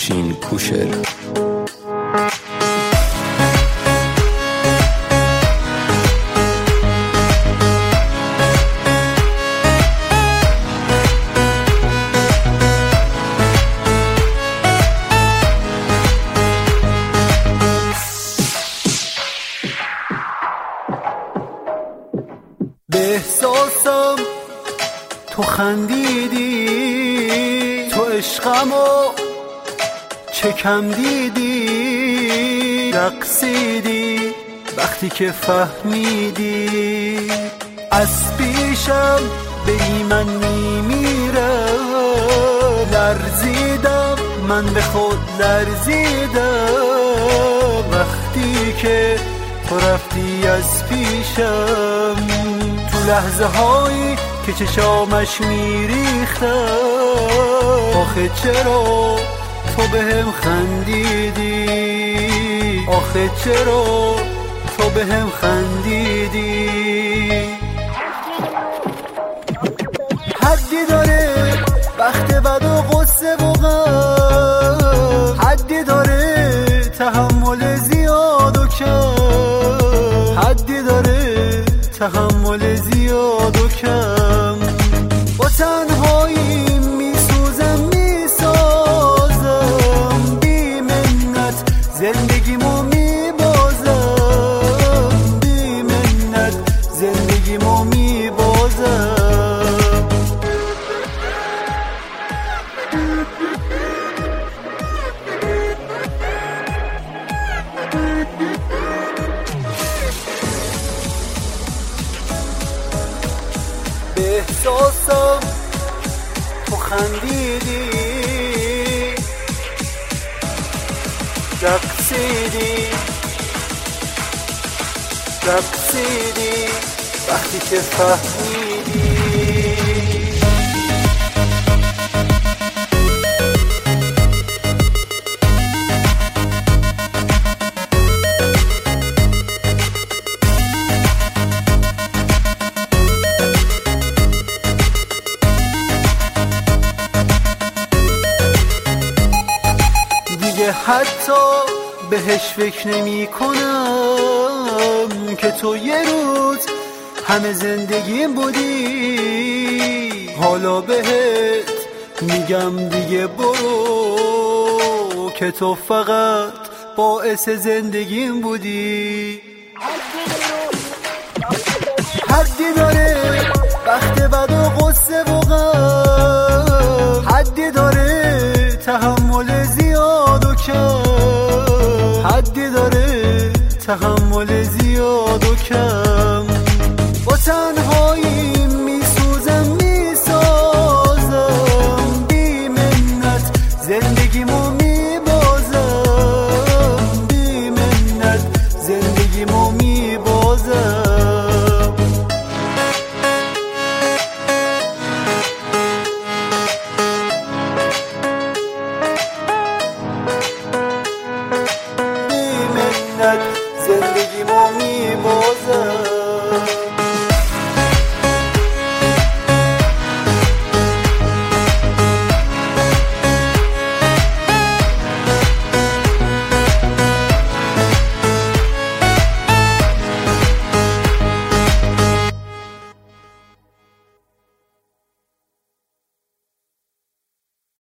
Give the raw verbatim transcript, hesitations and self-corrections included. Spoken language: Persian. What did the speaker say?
افشین کوشر. به احساسم تو خندیدی، تو عشقمو چکم دیدی، رقصیدی وقتی که فهمیدی از پیشم بری من میمیرم. لرزیدم من به خود لرزیدم وقتی که تو رفتی از پیشم. تو لحظه هایی که چشامش میریختم، آخه چرا تو بهم خندیدی، آخه چرا تو بهم خندیدی. حدی داره وقت بد و غصه و غم، حدی داره تحمل زیاد و کم، حدی داره تحمل زیاد و کم. با تنهایی میسوزم میسازم، بی منت زندگیمو میبازم، بی منت زندگیمو میبازم. به احساسم تو خندیدی، رقصیدی رقصیدی وقتی که فهمیدی. حتی بهش فکر نمی کنم که تو یه روز همه زندگیم بودی. حالا بهت میگم دیگه برو که تو فقط باعث زندگیم بودی. حدی داره وقت بد و غصه و غم، حدی داره تحمل زیاد و کم، حدی داره تحمل زیاد و کم. با تنهایی میسوزم میسازم، بی منت زندگیمو میبازم، بی منت زندگیمو میبازم. بی منت